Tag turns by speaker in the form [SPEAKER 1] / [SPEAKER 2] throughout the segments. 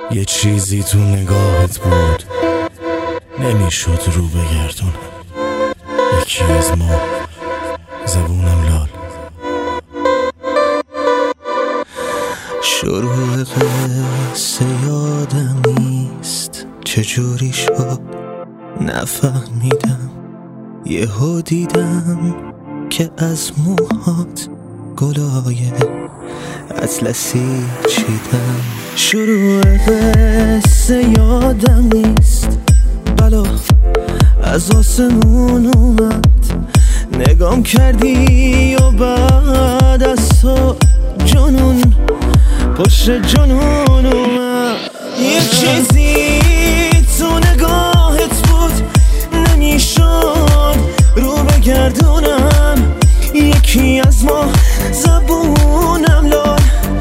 [SPEAKER 1] یه چیزی تو نگاهت بود نمیشد رو بگردونم. یکی از ما زبونم لال.
[SPEAKER 2] شروع قصه یادم نیست چجوری شد نفهمیدم. یهو دیدم که از موهات گلای اطلسی چیدم. شروع قصه یادم نیست بلا از آسمون اومد. نگام کردی و بعد از تو جنون پشت جنون اومد. یه چیزی تو نگاهت بود نمیشد رو بگردونم. یکی از ما زبونم لال.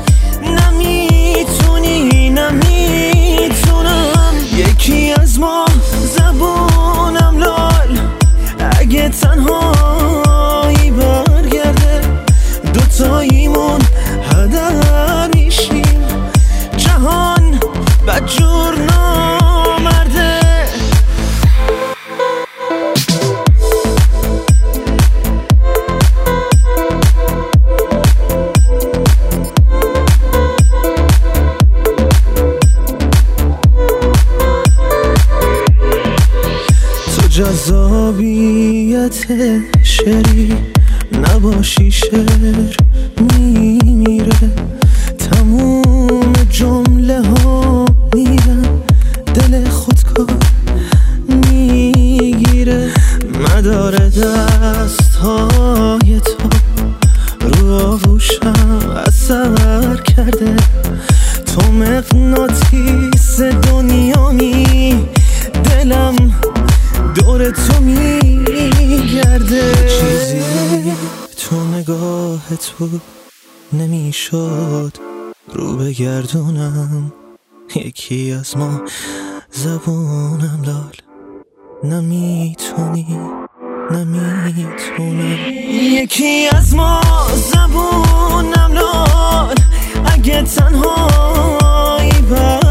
[SPEAKER 2] نمیتونم یکی از ما زبونم لال. اگه تنهایی برگرده دوتاییمون هدر میشیم. جهان بدجور نامرده. جذابیت شعری نباشی شعر میمیره. تموم جمله ها میرن دل خودکار میگیره. مدار دست های تو رو آغوشم اثر کرده. تو مغناطیس دنیامی دلم دور تو میگرده. چیزی تو نگاهت بود نمیشد رو بگردونم. یکی از ما زبونم لال. نمیتونم یکی از ما زبونم لال. اگه تنهایی